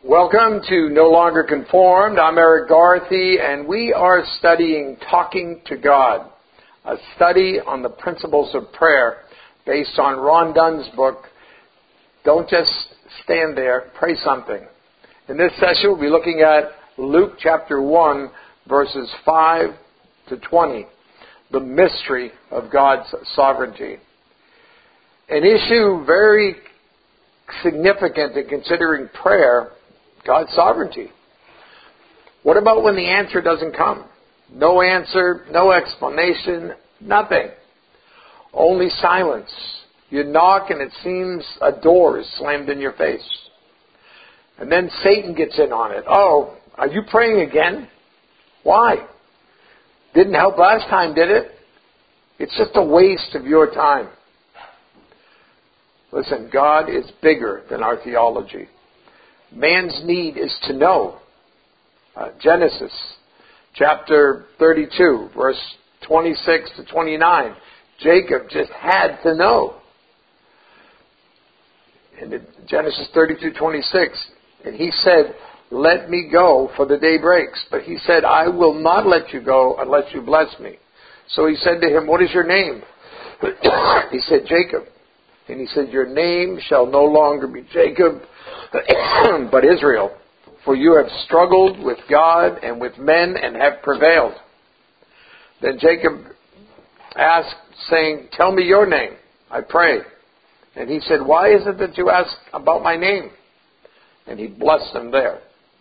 Welcome to No Longer Conformed. I'm Eric Garthy, and we are studying Talking to God, a study on the principles of prayer based on Ron Dunn's book, Don't Just Stand There, Pray Something. In this session, we'll be looking at Luke chapter 1, verses 5 to 20, the mystery of God's sovereignty. An issue very significant in considering prayer, God's sovereignty. What about when the answer doesn't come? No answer, no explanation, nothing. Only silence. You knock and it seems a door is slammed in your face. And then Satan gets in on it. Oh, are you praying again? Why? Didn't help last time, did it? It's just a waste of your time. Listen, God is bigger than our theology. Man's need is to know. Genesis chapter 32, verse 26 to 29. Jacob just had to know. And in Genesis 32:26, and he said, "Let me go, for the day breaks." But he said, "I will not let you go unless you bless me." So he said to him, "What is your name?" He said, "Jacob." And he said, "Your name shall no longer be Jacob, but Israel. For you have struggled with God and with men and have prevailed." Then Jacob asked, saying, "Tell me your name, I pray." And he said, "Why is it that you ask about my name?" And he blessed them there.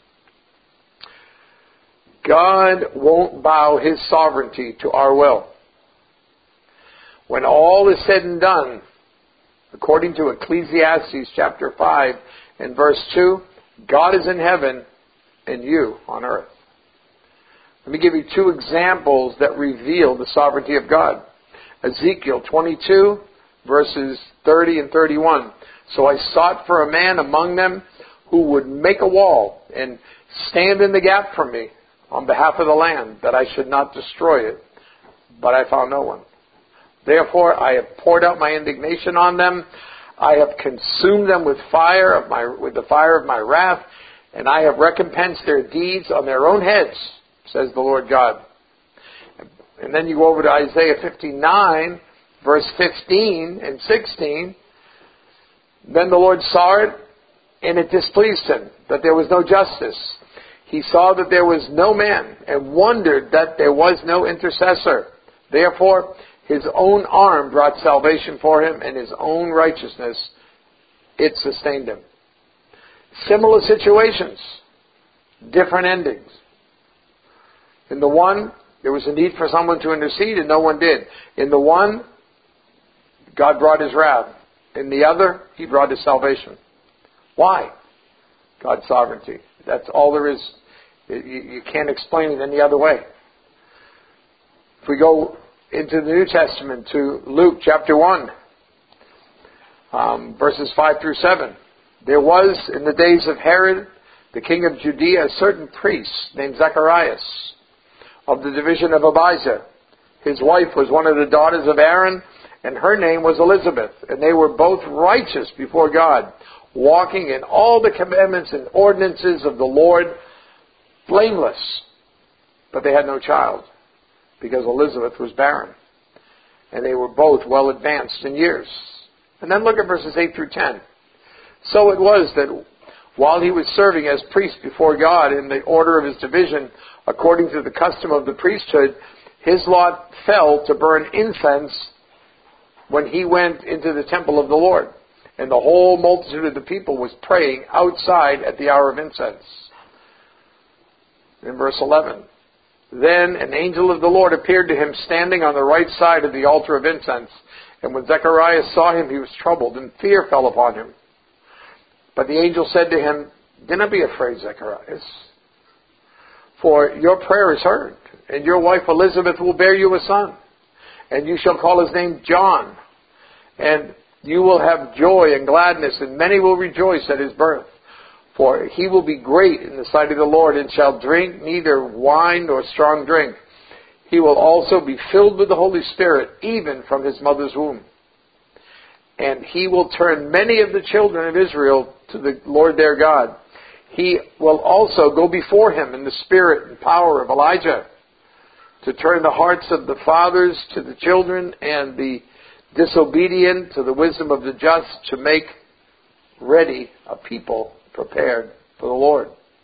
God won't bow His sovereignty to our will. When all is said and done, according to Ecclesiastes chapter 5 and verse 2, God is in heaven and you on earth. Let me give you two examples that reveal the sovereignty of God. Ezekiel 22 verses 30 and 31. "So I sought for a man among them who would make a wall and stand in the gap for me on behalf of the land, that I should not destroy it. But I found no one. Therefore, I have poured out my indignation on them. I have consumed them with the fire of my wrath, and I have recompensed their deeds on their own heads, says the Lord God." And then you go over to Isaiah 59, verse 15 and 16. "Then the Lord saw it, and it displeased him that there was no justice. He saw that there was no man, and wondered that there was no intercessor. Therefore, His own arm brought salvation for him, and His own righteousness, it sustained him." Similar situations, different endings. In the one, there was a need for someone to intercede, and no one did. In the one, God brought His wrath. In the other, He brought His salvation. Why? God's sovereignty. That's all there is. You can't explain it any other way. If we go into the New Testament to Luke chapter 1, verses 5 through 7. "There was in the days of Herod, the king of Judea, a certain priest named Zacharias, of the division of Abijah. His wife was one of the daughters of Aaron, and her name was Elizabeth. And they were both righteous before God, walking in all the commandments and ordinances of the Lord, blameless. But they had no child, because Elizabeth was barren. And they were both well advanced in years." And then look at verses 8 through 10. "So it was that while he was serving as priest before God in the order of his division, according to the custom of the priesthood, his lot fell to burn incense when he went into the temple of the Lord. And the whole multitude of the people was praying outside at the hour of incense." In verse 11. "Then an angel of the Lord appeared to him standing on the right side of the altar of incense. And when Zacharias saw him, he was troubled, and fear fell upon him. But the angel said to him, 'Do not be afraid, Zacharias, for your prayer is heard, and your wife Elizabeth will bear you a son, and you shall call his name John. And you will have joy and gladness, and many will rejoice at his birth. For he will be great in the sight of the Lord, and shall drink neither wine nor strong drink. He will also be filled with the Holy Spirit, even from his mother's womb. And he will turn many of the children of Israel to the Lord their God. He will also go before him in the spirit and power of Elijah, to turn the hearts of the fathers to the children and the disobedient to the wisdom of the just, to make ready a people prepared for the Lord.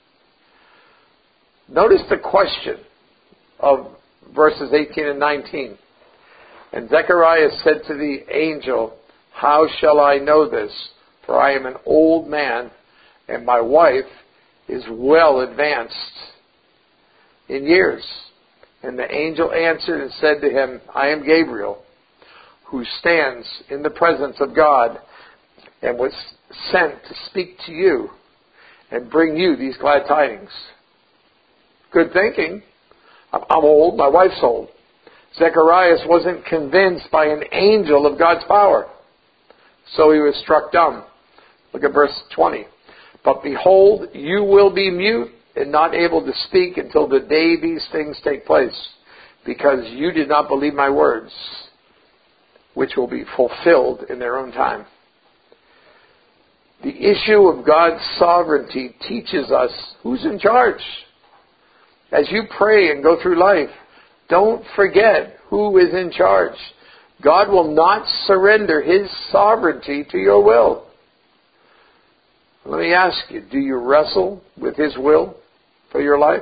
Notice the question of verses 18 and 19. And Zechariah said to the angel, how shall I know this? For I am an old man, and my wife is well advanced in years. And the angel answered and said to him, I am Gabriel, who stands in the presence of God, and was sent to speak to you and bring you these glad tidings. Good thinking. I'm old, my wife's old. Zacharias wasn't convinced by an angel of God's power, so he was struck dumb. Look at verse 20. But behold, you will be mute and not able to speak until the day these things take place, because you did not believe my words, which will be fulfilled in their own time. The issue of God's sovereignty teaches us who's in charge. As you pray and go through life, don't forget who is in charge. God will not surrender His sovereignty to your will. Let me ask you, do you wrestle with His will for your life?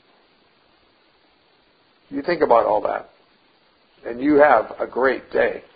You think about all that, and you have a great day.